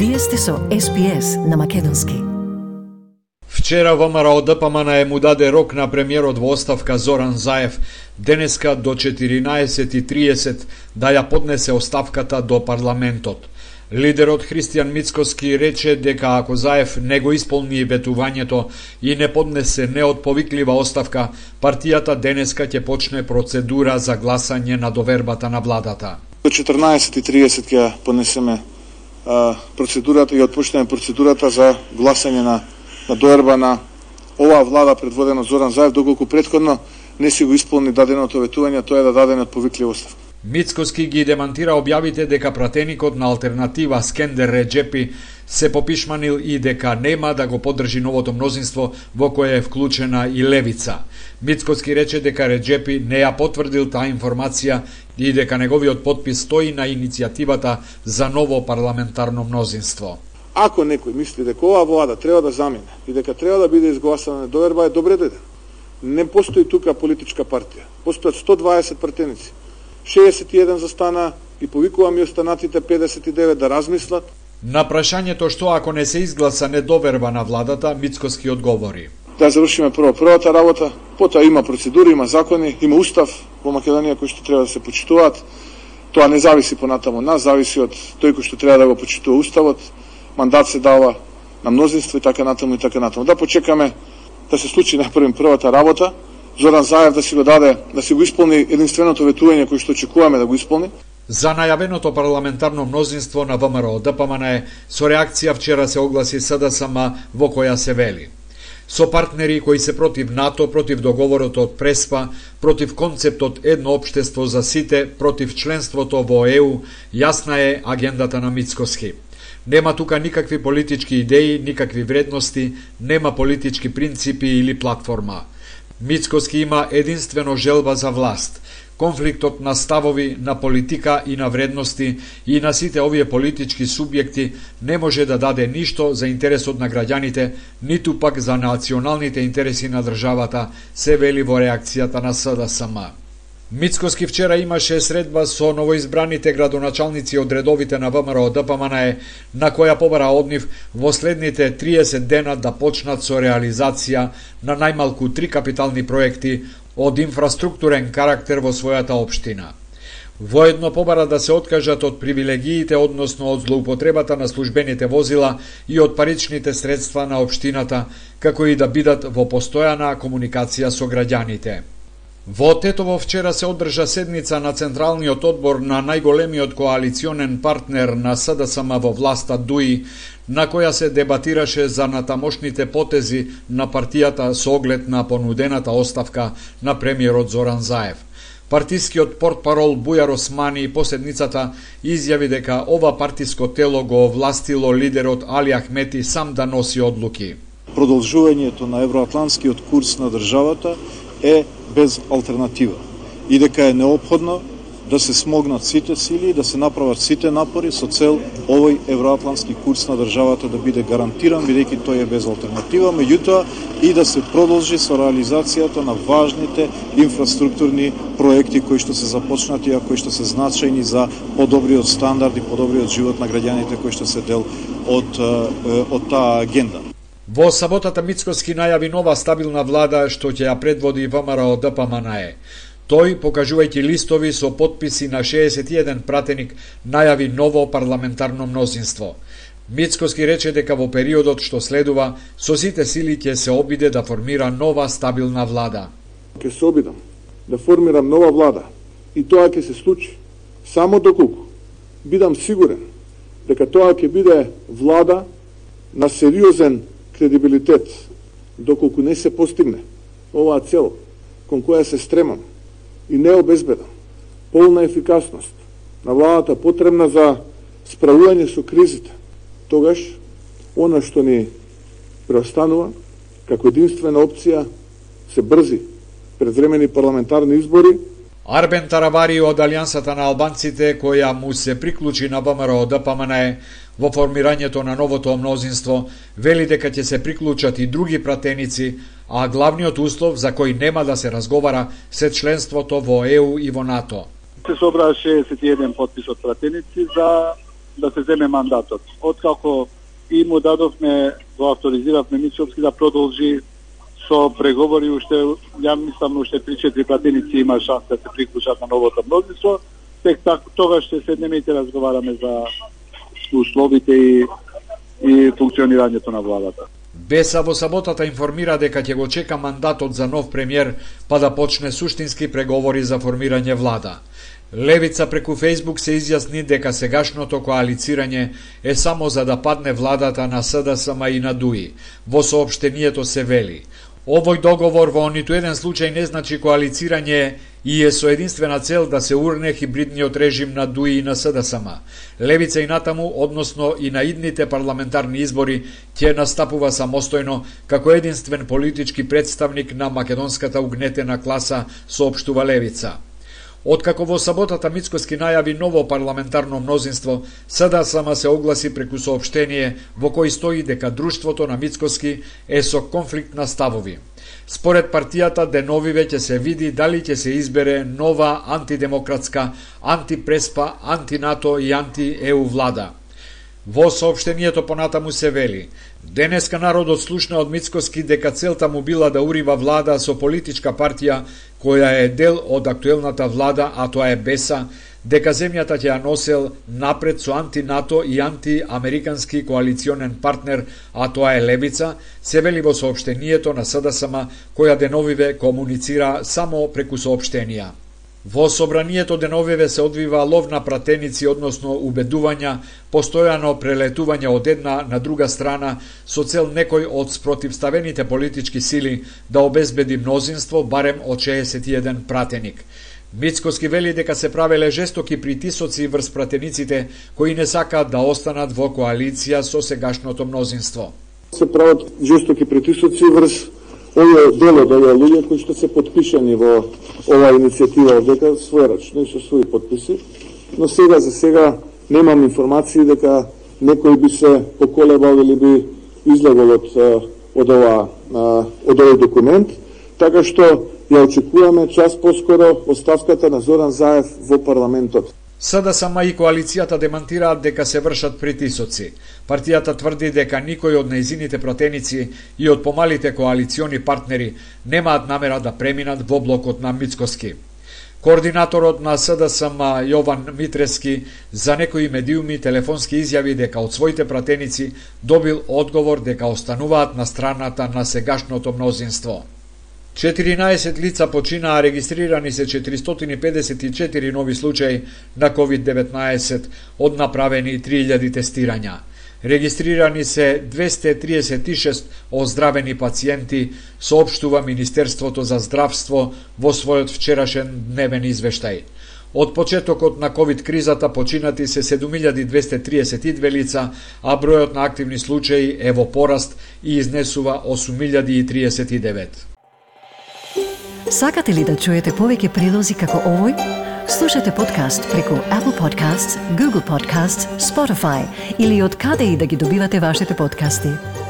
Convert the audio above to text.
Вие сте со SPS на Македонски. Вчера ВМРО ДПМН му даде рок на премиерот во оставка Зоран Заев денеска до 14:30 да ја поднесе оставката до парламентот. Лидерот Христијан Мицкоски рече дека ако Заев не го исполни ветувањето и не поднесе неотповиклива оставка, партијата денеска ќе почне процедура за гласање на довербата на владата. До 14:30 ќе поднесеме процедурата и отпуштаме процедурата за гласање на доверба на оваа влада предводена Зоран Заев, доколку претходно не си го исполни даденото ветување, тоа е да даде неотповиклива оставка. Мицкоски ги демантира објавите дека пратеникот на алтернатива Скендер Реджепи се попишманил и дека нема да го поддржи новото мнозинство во кое е вклучена и Левица. Мицкоски рече дека Реджепи не ја потврдил таа информација и дека неговиот подпис стои на иницијативата за ново парламентарно мнозинство. Ако некој мисли дека оваа влада треба да замине и дека треба да биде изгласана доверба, е добре доден. Не постои тука политичка партија. Постојат 120 пратеници. 61 застана и повикувам и останатите 59 да размислат. На прашањето што ако не се изгласа недоверба на владата, Мицкоски одговори: Да завршиме првата работа, потоа има процедури, има закони, има устав во Македонија кои што треба да се почитуваат. Тоа не зависи понатаму од нас, зависи од тој кој што треба да го почитува уставот. Мандат се дава на мнозинство и така натаму и така натаму. Да почекаме да се случи направим првата работа. Зоран Заев да си го даде, да си го исполни единственото ветување кој што очекуваме да го исполни. За најавеното парламентарно мнозинство на ВМРО ДПМН со реакција вчера се огласи СДСМ во која се вели: со партнери кои се против НАТО, против договорот од Преспа, против концептот едно општество за сите, против членството во ЕУ, јасна е агендата на Мицкоски. Нема тука никакви политички идеи, никакви вредности, нема политички принципи или платформа. Мицкоски има единствено желба за власт. Конфликтот на ставови, на политика и на вредности и на сите овие политички субјекти не може да даде ништо за интересот на граѓаните, ниту пак за националните интереси на државата, се вели во реакцијата на СДСМ. Мицкоски вчера имаше средба со новоизбраните градоначалници од редовите на ВМРО ДПМН, на која побара од нив во следните 30 дена да почнат со реализација на најмалку 3 капитални проекти од инфраструктурен карактер во својата општина. Воедно побара да се откажат од привилегиите, односно од злоупотребата на службените возила и од паричните средства на општината, како и да бидат во постојана комуникација со граѓаните. Во Тетово вчера се одржа седница на Централниот одбор на најголемиот коалиционен партнер на СДСМ во власта ДУИ, на која се дебатираше за натамошните потези на партијата со оглед на понудената оставка на премиерот Зоран Заев. Партискиот портпарол Бујар Османи по седницата изјави дека ова партиско тело го овластило лидерот Али Ахмети сам да носи одлуки. Продолжувањето на евроатлантскиот курс на државата е без алтернатива и дека е неопходно да се смогнат сите сили и да се направат сите напори со цел овој евроатлантски курс на државата да биде гарантиран, бидејќи тој е без алтернатива, меѓутоа и да се продолжи со реализацијата на важните инфраструктурни проекти кои што се започнати, а кои што се значајни за подобриот стандард и подобриот живот на граѓаните кои што се дел од таа агенда. Во саботата Мицкоски најави нова стабилна влада што ќе ја предводи ВМРО ДПМН. Тој, покажувајќи листови со подписи на 61 пратеник, најави ново парламентарно мнозинство. Мицкоски рече дека во периодот што следува, со сите сили ќе се обиде да формира нова стабилна влада. Ќе се обидам да формирам нова влада и тоа ќе се случи само доколку бидам сигурен дека тоа ќе биде влада на сериозен кредибилитет, доколку не се постигне оваа цел кон која се стремам и не обезбедам полна ефикасност на владата потребна за справување со кризите, тогаш она што ни преостанува како единствена опција се брзи предвремени парламентарни избори. Арбен Тарабари од Алијансата на албанците, која му се приклучи на ВМРО ДПМН во формирањето на новото мнозинство, вели дека ќе се приклучат и други пратеници, а главниот услов за кој нема да се разговара се членството во ЕУ и во НАТО. Се собраа 61 подпис од пратеници за да се земе мандатот. Откако и му дадовме, го авторизиравме Мицковски да продолжи со преговори, уште, ја мислам, уште 3-4 пратеници има шанс да се приклучат на новото мнозинство, тек тогаш ще седнеме и те разговараме за условите и функционирањето на владата. Беса во саботата информира дека ќе го чека мандатот за нов премиер, па да почне суштински преговори за формирање влада. Левица преку Фејсбук се изјасни дека сегашното коалицирање е само за да падне владата на СДСМ и на ДУИ. Во соопштението се вели: овој договор во ниту еден случај не значи коалицирање и е со единствена цел да се урне хибридниот режим на ДУИ и на СДСМ. Левица и натаму, односно и на идните парламентарни избори, ќе настапува самостојно како единствен политички представник на македонската угнетена класа, соопштува Левица. Откако во саботата Мицкоски најави ново парламентарно мнозинство, СДСМ се огласи преку соопштение во кој стои дека друштвото на Мицкоски е со конфликт на ставови. Според партијата, деновиве ќе се види дали ќе се избере нова антидемократска, антипреспа, антинато и анти-ЕУ влада. Во соопштението понатаму се вели: денеска народот слушна од Мицкоски дека целта му била да урива влада со политичка партија која е дел од актуелната влада, а тоа е Беса, дека земјата ќе ја носел напред со анти-НАТО и анти-американски коалиционен партнер, а тоа е Левица, се вели во соопштението на СДСМ, која деновиве комуницира само преку соопштенија. Во собранието деновиве се одвива лов на пратеници, односно убедувања, постојано прелетување од една на друга страна со цел некој од спротивставените политички сили да обезбеди мнозинство барем од 61 пратеник. Мицкоски вели дека се правеле жестоки притисоци врз пратениците кои не сакаат да останат во коалиција со сегашното мнозинство. Се прават жестоки притисоци врз овој дел од овие луѓе кои што се подпишани во оваа иницијатива дека својрачно и со своји подписи, но за сега немам информации дека некој би се поколебал или би излегол од овој документ, така што ја очекуваме час поскоро оставката на Зоран Заев во парламентот. СДСМ и коалицијата демантираат дека се вршат притисоци. Партијата тврди дека никој од нејзините пратеници и од помалите коалициони партнери немаат намера да преминат во блокот на Мицкоски. Координаторот на СДСМ Јован Митрески за некои медиуми телефонски изјави дека од своите пратеници добил одговор дека остануваат на страната на сегашното мнозинство. 14 лица починаа, регистрирани се 454 нови случаи на COVID-19 од направени 3000 тестирања. Регистрирани се 236 оздравени пациенти, соопштува Министерството за здравство во својот вчерашен дневен извештај. Од почетокот на COVID кризата починати се 7232 лица, а бројот на активни случаи е во пораст и изнесува 8039. Сакате ли да чуете повеќе прилози како овој? Слушате подкаст преку Apple Podcasts, Google Podcasts, Spotify или од каде и да ги добивате вашите подкасти.